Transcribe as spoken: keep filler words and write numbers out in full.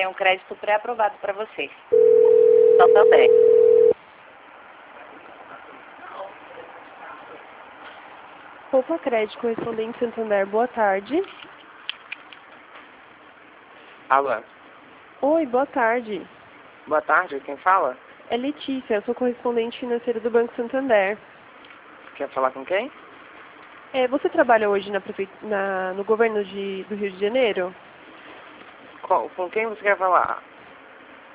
tem um crédito pré-aprovado para você. Só também. Poupa Crédito, correspondente Santander, boa tarde. Alô? Oi, boa tarde. Boa tarde, quem fala? É Letícia, eu sou correspondente financeira do Banco Santander. Quer falar com quem? É, você trabalha hoje na prefeit... na... no governo de... do Rio de Janeiro? Com, com quem você quer falar?